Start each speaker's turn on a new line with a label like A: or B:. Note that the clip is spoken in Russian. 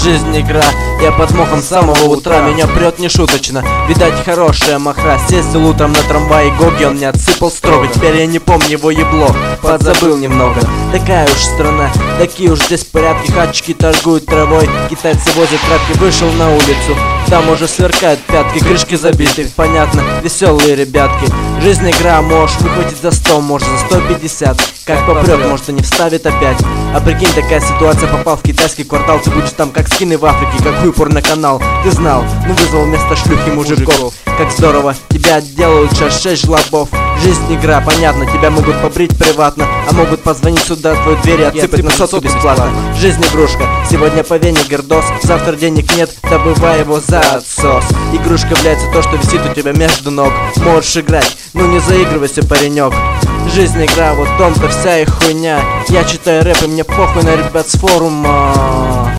A: жизнь игра. Я под мохом с самого утра, меня прет нешуточно. Видать, хорошая махра. Съездил утром на трамвае Гоги, он не отсыпал строго. Теперь я не помню его ебло, подзабыл немного. Такая уж страна, такие уж здесь порядки. Хатчики торгуют травой, китайцы возят трапки. Вышел на улицу, там уже сверкают пятки. Крышки забиты, понятно, веселые ребятки. Жизнь игра, можешь выхватить за 100, может за 150. Как попрет, может и не вставит опять. А прикинь, такая ситуация, попал в китайский квартал. Ты будешь там как скины в Африке, как хуй порноканал. Ты знал, ну вызвал вместо шлюхи мужиков. Как здорово, тебя отделают сейчас 6 жлобов. Жизнь игра, понятно, тебя могут побрить приватно, а могут позвонить сюда в твою дверь и отсыпать на сотку бесплатно. Жизнь игрушка, сегодня по вене гердос, завтра денег нет, добывай его за отсос. Игрушка является то, что висит у тебя между ног. Можешь играть, ну не заигрывайся, паренек. Жизнь игра, вот в том-то вся и хуйня. Я читаю рэп и мне похуй на ребят с форума.